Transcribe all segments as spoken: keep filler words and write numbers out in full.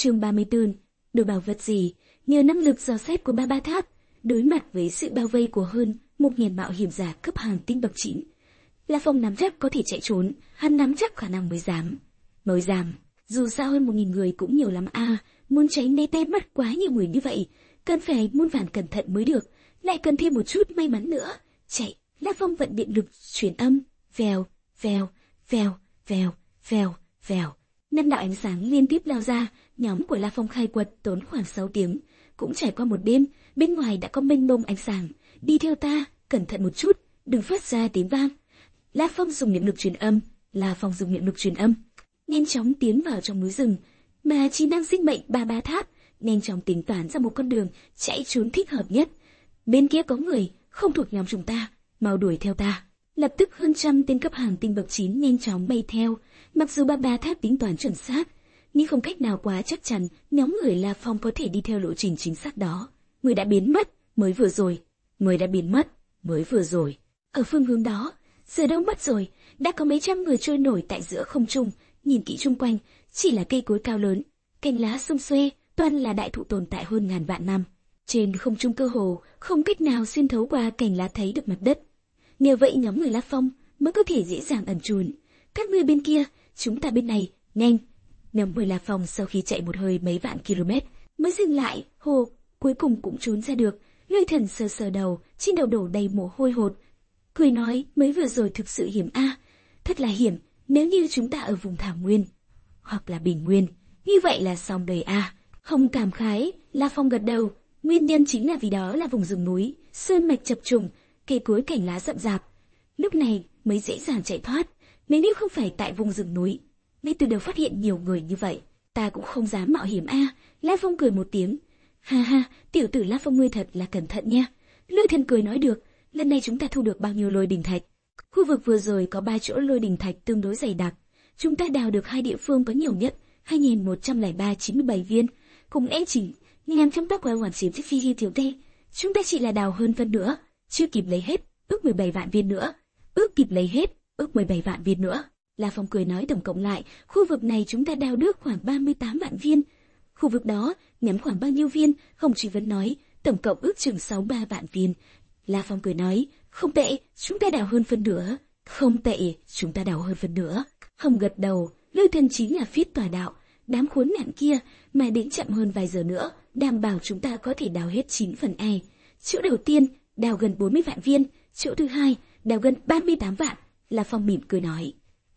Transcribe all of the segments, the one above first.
Chương ba mươi tư. Đồ bảo vật gì? Nhờ năng lực dò xét của Ba Ba Tháp, đối mặt với sự bao vây của hơn một nghìn mạo hiểm giả cấp hàng tinh bậc chín, La Phong nắm chắc có thể chạy trốn, hắn nắm chắc khả năng mới dám. Mới dám, dù sao hơn một nghìn người cũng nhiều lắm a, à, muốn tránh né té mất quá nhiều người như vậy, cần phải muôn vàn cẩn thận mới được, lại cần thêm một chút may mắn nữa. Chạy, La Phong vận điện lực truyền âm, vèo, vèo, vèo, vèo, vèo, vèo. Năm đạo ánh sáng liên tiếp lao ra, nhóm của La Phong khai quật tốn khoảng sáu tiếng, cũng trải qua một đêm, bên ngoài đã có mênh mông ánh sáng. Đi theo ta, cẩn thận một chút, đừng phát ra tiếng vang. La Phong dùng niệm lực truyền âm, La Phong dùng niệm lực truyền âm, nhanh chóng tiến vào trong núi rừng, mà chi năng sinh mệnh Ba Ba Tháp nhanh chóng tính toán ra một con đường chạy trốn thích hợp nhất. Bên kia có người không thuộc nhóm chúng ta, mau đuổi theo ta. Lập tức hơn trăm tên cấp hàng tinh bậc chín nhanh chóng bay theo. Mặc dù Ba Ba Tháp tính toán chuẩn xác, nhưng không cách nào quá chắc chắn nhóm người La Phong có thể đi theo lộ trình chính xác đó. Người đã biến mất mới vừa rồi, người đã biến mất mới vừa rồi. Ở phương hướng đó, giờ đâu mất rồi, đã có mấy trăm người trôi nổi tại giữa không trung. Nhìn kỹ chung quanh, chỉ là cây cối cao lớn, cành lá xum xuê, toàn là đại thụ tồn tại hơn ngàn vạn năm. Trên không trung cơ hồ không cách nào xuyên thấu qua cành lá thấy được mặt đất. Nhờ vậy nhóm người La Phong mới có thể dễ dàng ẩn trốn. Các ngươi bên kia, chúng ta bên này, nhanh. Nhóm người La Phong sau khi chạy một hơi mấy vạn km mới dừng lại, hồ, cuối cùng cũng trốn ra được. Lôi Thần sờ sờ đầu, trên đầu đổ đầy mồ hôi hột, cười nói, mới vừa rồi thực sự hiểm a, à, thật là hiểm. Nếu như chúng ta ở vùng thảo nguyên hoặc là bình nguyên, như vậy là xong đời a. À. Không cảm khái, La Phong gật đầu. Nguyên nhân chính là vì đó là vùng rừng núi, sơn mạch chập trùng, cây cối cảnh lá rậm rạp, lúc này mới dễ dàng chạy thoát. Nếu như không phải tại vùng rừng núi, ngay từ đầu phát hiện nhiều người như vậy, ta cũng không dám mạo hiểm a. À. La Phong cười một tiếng, ha ha, tiểu tử La Phong ngươi thật là cẩn thận nha. Lôi Thần cười nói, được, lần này chúng ta thu được bao nhiêu lôi đình thạch? Khu vực vừa rồi có ba chỗ lôi đình thạch tương đối dày đặc, chúng ta đào được hai địa phương có nhiều nhất, hai nghìn một trăm lẻ ba chín mươi bảy viên, cùng lẽ chỉ nhằm trong tóc qua hoàn chiếm chiếc phi hi thiếu tê. Chúng ta chỉ là đào hơn phân nữa, chưa kịp lấy hết, ước mười bảy vạn viên nữa, ước kịp lấy hết, ước mười bảy vạn viên nữa. La Phong cười nói, tổng cộng lại, khu vực này chúng ta đào được khoảng ba mươi tám vạn viên. Khu vực đó nhắm khoảng bao nhiêu viên? Hồng Chỉ vẫn nói, tổng cộng ước chừng sáu mươi ba vạn viên. La Phong cười nói, không tệ, chúng ta đào hơn phân nửa. Không tệ, chúng ta đào hơn phân nửa. Hồng gật đầu, Lôi Thần chính là phiết tòa đạo, đám khốn nạn kia mà đến chậm hơn vài giờ nữa, đảm bảo chúng ta có thể đào hết chín phần e. Chỗ đầu tiên đào gần bốn mươi vạn viên, chỗ thứ hai đào gần ba mươi tám vạn. La Phong mỉm cười nói,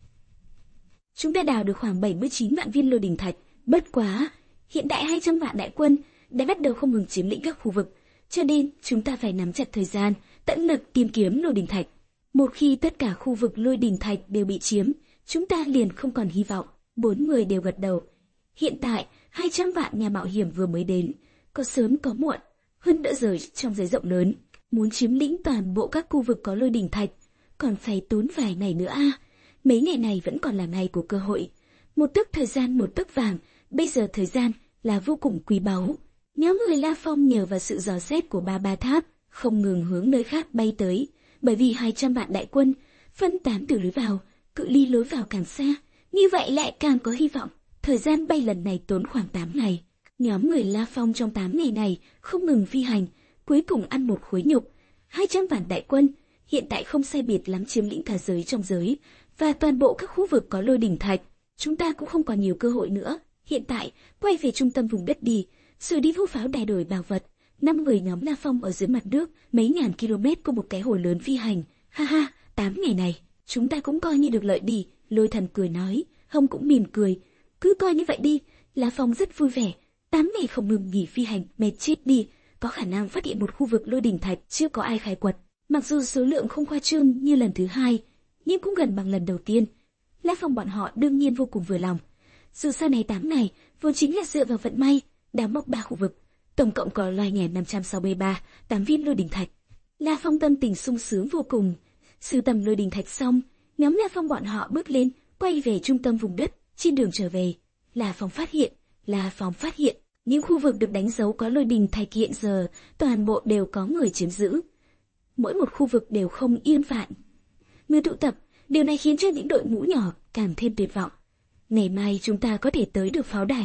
chúng ta đào được khoảng bảy mươi chín vạn viên lôi đình thạch. Bất quá, hiện tại hai trăm vạn đại quân đã bắt đầu không ngừng chiếm lĩnh các khu vực, cho nên chúng ta phải nắm chặt thời gian, tận lực tìm kiếm lôi đình thạch. Một khi tất cả khu vực lôi đình thạch đều bị chiếm, chúng ta liền không còn hy vọng. Bốn người đều gật đầu. Hiện tại, hai trăm vạn nhà mạo hiểm vừa mới đến, có sớm có muộn, hơn nữa giờ trong giới rộng lớn, muốn chiếm lĩnh toàn bộ các khu vực có lôi đình thạch, còn phải tốn vài ngày nữa a. À. Mấy ngày này vẫn còn là ngày của cơ hội. Một tấc thời gian một tấc vàng, bây giờ thời gian là vô cùng quý báu. Nhóm người La Phong nhờ vào sự dò xét của Ba Ba Tháp, không ngừng hướng nơi khác bay tới, bởi vì hai trăm vạn đại quân phân tán từ lối vào, cự ly lối vào càng xa, như vậy lại càng có hy vọng. Thời gian bay lần này tốn khoảng tám ngày. Nhóm người La Phong trong tám ngày này không ngừng phi hành, cuối cùng ăn một khối nhục. hai trăm vạn đại quân hiện tại không sai biệt lắm chiếm lĩnh cả giới trong giới và toàn bộ các khu vực có lôi đỉnh thạch. Chúng ta cũng không còn nhiều cơ hội nữa. Hiện tại quay về trung tâm vùng đất đi, rồi đi hô pháo đài đổi bảo vật. Năm người nhóm La Phong ở dưới mặt nước, mấy ngàn km có một cái hồ lớn phi hành. Ha ha, tám ngày này chúng ta cũng coi như được lợi đi. Lôi Thần cười nói, Hồng cũng mỉm cười, cứ coi như vậy đi. La Phong rất vui vẻ. Tám ngày không ngừng nghỉ phi hành, mệt chết đi. Có khả năng phát hiện một khu vực lôi đỉnh thạch chưa có ai khai quật. Mặc dù số lượng không khoa trương như lần thứ hai, nhưng cũng gần bằng lần đầu tiên. La Phong bọn họ đương nhiên vô cùng vừa lòng. Dù sau này tám ngày vốn chính là dựa vào vận may, đào móc ba khu vực, tổng cộng có loài nghè năm trăm sáu mươi ba, tám viên lôi đỉnh thạch. La Phong tâm tình sung sướng vô cùng. Sưu tầm lôi đỉnh thạch xong, nhóm La Phong bọn họ bước lên, quay về trung tâm vùng đất. Trên đường trở về, La Phong phát hiện, La Phong phát hiện những khu vực được đánh dấu có lôi đỉnh thạch hiện giờ toàn bộ đều có người chiếm giữ. Mỗi một khu vực đều không yên phận, người tụ tập. Điều này khiến cho những đội ngũ nhỏ càng thêm tuyệt vọng. Ngày mai chúng ta có thể tới được pháo đài,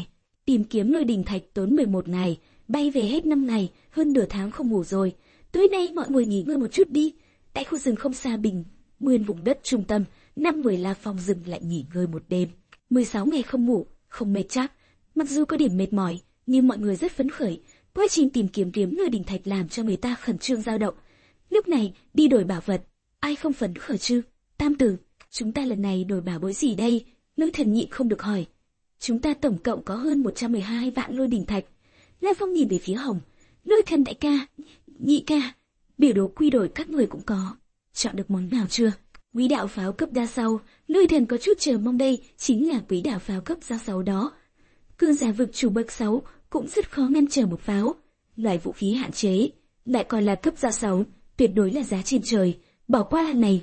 Tìm kiếm lôi đình thạch tốn mười một ngày, bay về hết năm ngày, hơn nửa tháng không ngủ rồi. Tối nay mọi người nghỉ ngơi một chút đi. Tại khu rừng không xa Bình Nguyên vùng đất trung tâm, năm người La Phong dừng lại nghỉ ngơi một đêm. mười sáu ngày không ngủ, không mệt chắc. Mặc dù có điểm mệt mỏi, nhưng mọi người rất phấn khởi. Quá trình tìm kiếm kiếm lôi đình thạch làm cho người ta khẩn trương dao động. Lúc này, đi đổi bảo vật, ai không phấn khởi chứ? Tam Tử, chúng ta lần này đổi bảo bối gì đây? Lôi Thần nhịn không được hỏi. Chúng ta tổng cộng có hơn một trăm mười hai vạn lôi đình thạch. La Phong nhìn về phía Hồng. Lôi Thần đại ca, nhị ca, biểu đồ quy đổi các người cũng có. Chọn được món nào chưa? Quý đạo pháo cấp ra sau, Lôi Thần có chút chờ mong đây chính là quý đạo pháo cấp ra sáu đó. Cường giả vực chủ bậc sáu cũng rất khó ngăn trở một pháo. Loại vũ khí hạn chế, lại còn là cấp ra sáu, tuyệt đối là giá trên trời, bỏ qua lần này.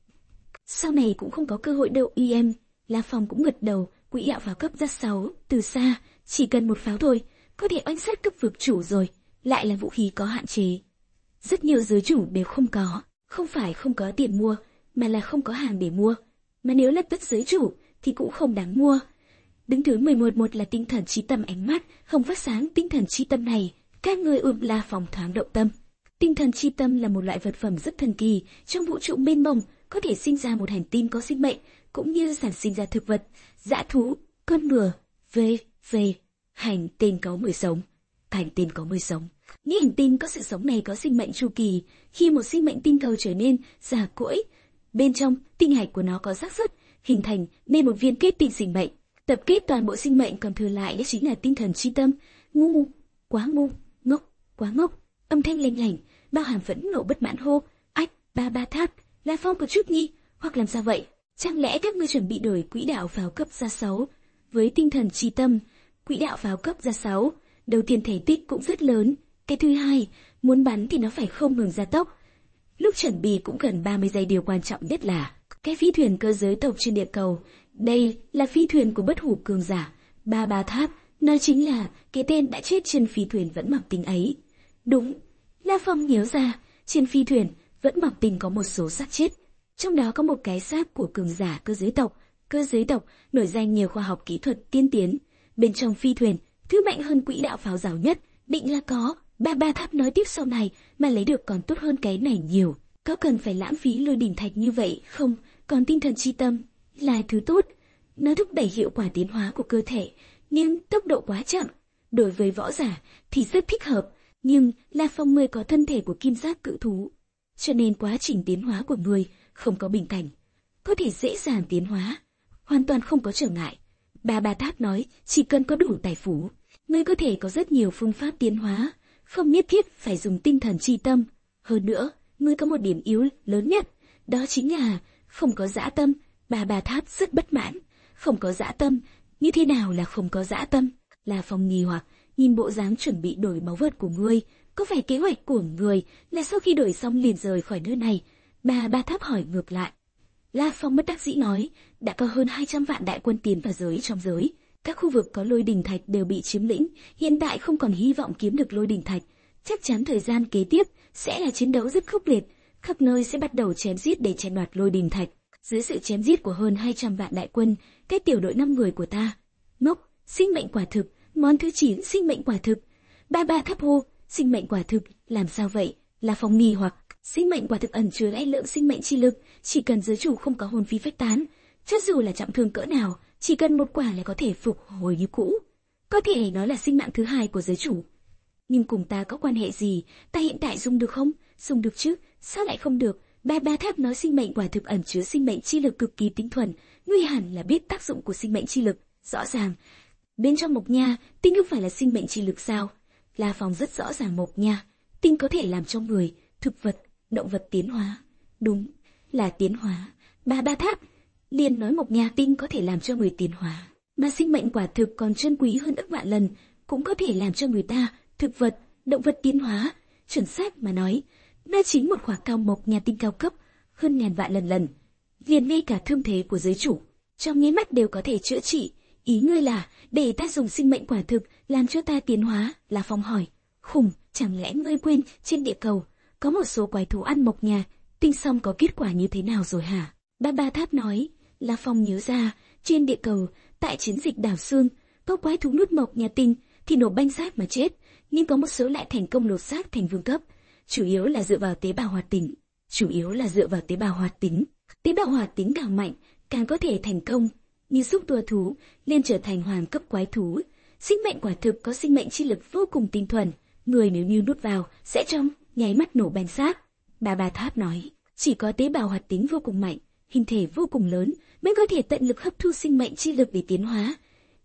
Sau này cũng không có cơ hội đâu i em. La Phong cũng gật đầu, quỹ đạo pháo cấp ra sáu, từ xa, chỉ cần một pháo thôi, có thể oanh sát cấp vực chủ rồi, lại là vũ khí có hạn chế. Rất nhiều giới chủ đều không có, không phải không có tiền mua, mà là không có hàng để mua. Mà nếu là tất giới chủ, thì cũng không đáng mua. Đứng thứ mười một một là tinh thần chi tâm ánh mắt, không phát sáng tinh thần chi tâm này, các người ùm La Phong thoáng động tâm. Tinh thần chi tâm là một loại vật phẩm rất thần kỳ, trong vũ trụ mênh mông, có thể sinh ra một hành tinh có sinh mệnh, cũng như sản sinh ra thực vật, dã thú, con ngựa, về, về, hành tinh có mười sống, hành tinh có mười sống. Những hành tinh có sự sống này có sinh mệnh chu kỳ, khi một sinh mệnh tinh cầu trở nên già cỗi, bên trong tinh hạch của nó có xác suất hình thành nên một viên kết tinh sinh mệnh, tập kết toàn bộ sinh mệnh còn thừa lại đó chính là tinh thần chi tâm. Ngu, quá ngu, ngốc, quá ngốc. Âm thanh lanh lảnh, bao hàm phẫn nộ bất mãn hô, ách, ba ba tháp. La Phong có chút nghi, hoặc làm sao vậy? Chẳng lẽ các ngươi chuẩn bị đổi quỹ đạo pháo cấp ra sáu với tinh thần chi tâm? Quỹ đạo pháo cấp ra sáu, đầu tiên thể tích cũng rất lớn, cái thứ hai, muốn bắn thì nó phải không ngừng gia tốc. Lúc chuẩn bị cũng gần ba mươi giây, điều quan trọng nhất là cái phi thuyền cơ giới tộc trên địa cầu. Đây là phi thuyền của bất hủ cường giả, ba ba tháp, nó chính là cái tên đã chết trên phi thuyền vẫn mặc tinh ấy. Đúng, La Phong nhớ ra, trên phi thuyền vẫn mặc tinh có một số xác chết. Trong đó có một cái xác của cường giả cơ giới tộc. Cơ giới tộc nổi danh nhiều khoa học kỹ thuật tiên tiến. Bên trong phi thuyền, thứ mạnh hơn quỹ đạo pháo rào nhất, định là có. Ba ba tháp nói tiếp sau này, mà lấy được còn tốt hơn cái này nhiều. Có cần phải lãng phí lôi đỉnh thạch như vậy không? Còn tinh thần chi tâm là thứ tốt. Nó thúc đẩy hiệu quả tiến hóa của cơ thể, nhưng tốc độ quá chậm. Đối với võ giả thì rất thích hợp, nhưng La Phong ngươi có thân thể của kim giác cự thú, cho nên quá trình tiến hóa của người không có bình cảnh, có thể dễ dàng tiến hóa, hoàn toàn không có trở ngại. Ba ba tháp nói, chỉ cần có đủ tài phú, ngươi có thể có rất nhiều phương pháp tiến hóa, không nhất thiết phải dùng tinh thần chi tâm. Hơn nữa, ngươi có một điểm yếu lớn nhất, đó chính là không có dã tâm. Ba ba tháp rất bất mãn, không có dã tâm, như thế nào là không có dã tâm? La Phong nghi hoặc, nhìn bộ dáng chuẩn bị đổi báu vật của ngươi, có phải kế hoạch của người là sau khi đổi xong liền rời khỏi nơi này? Ba ba tháp hỏi ngược lại. La Phong bất đắc dĩ nói, đã có hơn hai trăm vạn đại quân tiến vào giới trong giới, các khu vực có lôi đình thạch đều bị chiếm lĩnh, hiện tại không còn hy vọng kiếm được lôi đình thạch, chắc chắn thời gian kế tiếp sẽ là chiến đấu rất khốc liệt, khắp nơi sẽ bắt đầu chém giết để tranh đoạt lôi đình thạch. Dưới sự chém giết của hơn hai trăm vạn đại quân, cái tiểu đội năm người của ta, ngốc, sinh mệnh quả thực, món thứ chín sinh mệnh quả thực. Ba ba tháp hô, sinh mệnh quả thực, làm sao vậy? Là Phong nghi hoặc, sinh mệnh quả thực ẩn chứa đại lượng sinh mệnh chi lực, chỉ cần giới chủ không có hồn phi phách tán, cho dù là trọng thương cỡ nào, chỉ cần một quả là có thể phục hồi như cũ. Có thể nói là sinh mạng thứ hai của giới chủ. Nhưng cùng ta có quan hệ gì? Ta hiện tại dùng được không? Dùng được chứ, sao lại không được? Ba ba tháp nói sinh mệnh quả thực ẩn chứa sinh mệnh chi lực cực kỳ tinh thuần, ngươi hẳn là biết tác dụng của sinh mệnh chi lực, rõ ràng. Bên trong mộc nha, tinh không phải là sinh mệnh chi lực sao? La Phong rất rõ ràng mộc nha, tinh có thể làm cho người, thực vật, động vật tiến hóa. Đúng, là tiến hóa. Ba ba tháp liền nói mộc nha tinh có thể làm cho người tiến hóa, mà sinh mệnh quả thực còn chân quý hơn ức vạn lần, cũng có thể làm cho người ta, thực vật, động vật tiến hóa. Chuẩn xác mà nói, nó chính một quả cao mộc nha tinh cao cấp, hơn ngàn vạn lần lần. Liền ngay cả thương thế của giới chủ, trong nháy mắt đều có thể chữa trị. Ý ngươi là để ta dùng sinh mệnh quả thực làm cho ta tiến hóa? La Phong hỏi. Khủng, chẳng lẽ ngươi quên trên địa cầu có một số quái thú ăn mộc nha tinh xong có kết quả như thế nào rồi hả? Ba ba tháp nói. La Phong nhớ ra, trên địa cầu, tại chiến dịch đảo xương, có quái thú nuốt mộc nhà tinh thì nổ banh xác mà chết, nhưng có một số lại thành công lột xác thành vương cấp, chủ yếu là dựa vào tế bào hoạt tính. Chủ yếu là dựa vào tế bào hoạt tính. Tế bào hoạt tính càng mạnh, càng có thể thành công, như xúc tua thú, lên trở thành hoàng cấp quái thú. Sinh mệnh quả thực có sinh mệnh chi lực vô cùng tinh thuần, người nếu như nuốt vào, sẽ trong nháy mắt nổ banh xác. Bà Bà Tháp nói, chỉ có tế bào hoạt tính vô cùng mạnh, hình thể vô cùng lớn, mới có thể tận lực hấp thu sinh mệnh chi lực để tiến hóa.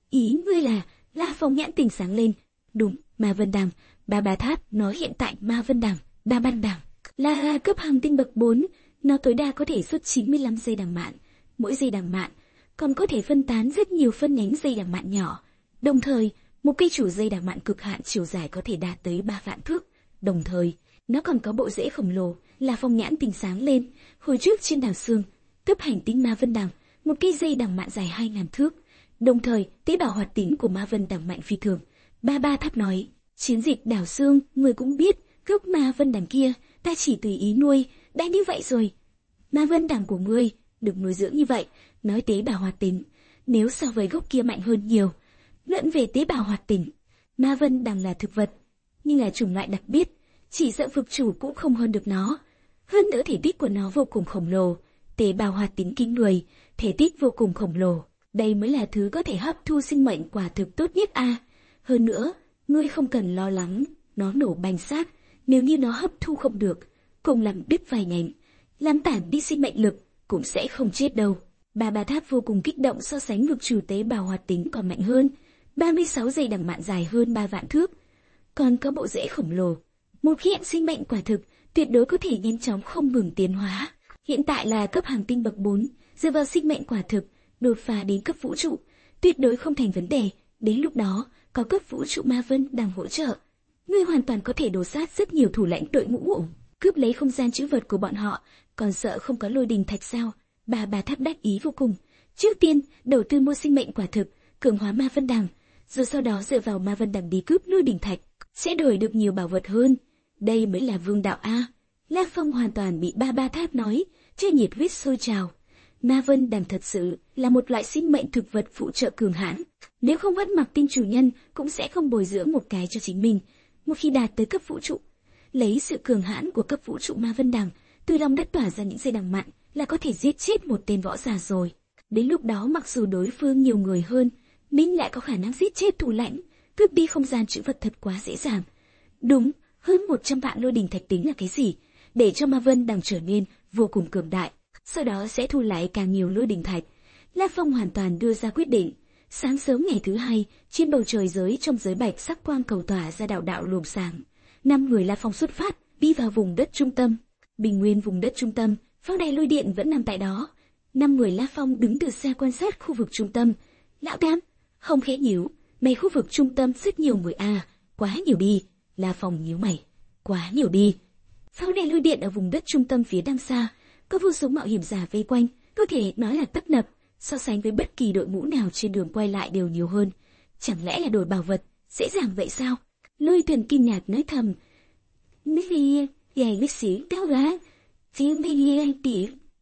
Ý ngươi là, La Phong nhãn tình sáng lên. Đúng, Ma Vân Đằng. Bà Bà Tháp nói hiện tại Ma Vân Đằng, Ba Ban Đằng là cấp hàng tinh bậc bốn, nó tối đa có thể xuất chín mươi lăm dây đằng mạn, mỗi dây đằng mạn còn có thể phân tán rất nhiều phân nhánh dây đằng mạn nhỏ. Đồng thời, một cây chủ dây đằng mạn cực hạn chiều dài có thể đạt tới ba vạn thước. Đồng thời, nó còn có bộ rễ khổng lồ. La Phong nhãn tình sáng lên. Hồi trước trên đảo Sương, cấp hành tinh Ma Vân Đằng, một cây dây đằng mạn dài hai ngàn thước. Đồng thời, tế bào hoạt tính của Ma Vân Đằng mạnh phi thường. Ba Ba Tháp nói, chiến dịch đảo Sương, người cũng biết, gốc Ma Vân Đằng kia, ta chỉ tùy ý nuôi, đã như vậy rồi. Ma Vân Đằng của ngươi được nuôi dưỡng như vậy, nói tế bào hoạt tính, nếu so với gốc kia mạnh hơn nhiều. Luận về tế bào hoạt tính, Ma Vân Đằng là thực vật, nhưng là chủng loại đặc biệt, chỉ sợ vực chủ cũng không hơn được nó. Hơn nữa thể tích của nó vô cùng khổng lồ, tế bào hoạt tính kinh người, thể tích vô cùng khổng lồ, đây mới là thứ có thể hấp thu sinh mệnh quả thực tốt nhất a. À. Hơn nữa, ngươi không cần lo lắng, nó nổ banh xác, nếu như nó hấp thu không được, cùng làm đứt vài nhánh, làm tản đi sinh mệnh lực, cũng sẽ không chết đâu. Bà Bà Tháp vô cùng kích động so sánh vực chủ tế bào hoạt tính còn mạnh hơn, ba mươi sáu dây đằng mạn dài hơn ba vạn thước, còn có bộ rễ khổng lồ. Một hiện sinh mệnh quả thực, tuyệt đối có thể nhanh chóng không ngừng tiến hóa. Hiện tại là cấp hàng tinh bậc bốn, dựa vào sinh mệnh quả thực, đột phá đến cấp vũ trụ, tuyệt đối không thành vấn đề. Đến lúc đó, có cấp vũ trụ Ma Vân đang hỗ trợ, ngươi hoàn toàn có thể đổ sát rất nhiều thủ lãnh đội ngũ, cướp lấy không gian trữ vật của bọn họ, còn sợ không có lôi đình thạch sao? Bà Bà Tháp đắc ý vô cùng. Trước tiên, đầu tư mua sinh mệnh quả thực, cường hóa Ma Vân Đằng, rồi sau đó dựa vào Ma Vân Đằng đi cướp lôi đình thạch, sẽ đổi được nhiều bảo vật hơn. Đây mới là vương đạo a. La Phong hoàn toàn bị Ba Ba Tháp nói, chơi nhiệt huyết sôi trào. Ma Vân Đằng thật sự là một loại sinh mệnh thực vật phụ trợ cường hãn. Nếu không vắt mặc tinh chủ nhân, cũng sẽ không bồi dưỡng một cái cho chính mình. Một khi đạt tới cấp vũ trụ, lấy sự cường hãn của cấp vũ trụ Ma Vân Đằng, từ lòng đất tỏa ra những dây đằng mạn, là có thể giết chết một tên võ giả rồi. Đến lúc đó mặc dù đối phương nhiều người hơn, mình lại có khả năng giết chết thủ lãnh, cướp đi không gian trữ vật thật quá dễ dàng. Đúng, hơn một trăm vạn lôi đình thạch tính là cái gì? Để cho Ma Vân Đằng trở nên vô cùng cường đại, sau đó sẽ thu lại càng nhiều lôi đình thạch. La Phong hoàn toàn đưa ra quyết định. Sáng sớm ngày thứ hai, trên bầu trời giới trong giới bạch sắc quang cầu tỏa ra đạo đạo luồng sáng. Năm người La Phong xuất phát, đi vào vùng đất trung tâm. Bình nguyên vùng đất trung tâm, pháo đài lôi điện vẫn nằm tại đó. Năm người La Phong đứng từ xa quan sát khu vực trung tâm. Lão Tam, không khẽ nhíu, mày khu vực trung tâm rất nhiều người à, quá nhiều đi. La Phong nhíu mày, quá nhiều đi. Pháo đài lôi điện ở vùng đất trung tâm phía đằng xa, có vô số mạo hiểm giả vây quanh, có thể nói là tấp nập, so sánh với bất kỳ đội ngũ nào trên đường quay lại đều nhiều hơn. Chẳng lẽ là đổi bảo vật, dễ dàng vậy sao? Lôi Thần kinh ngạc nói thầm. Mấy gì, dài lịch sử đau ra, chứ mấy gì tỉ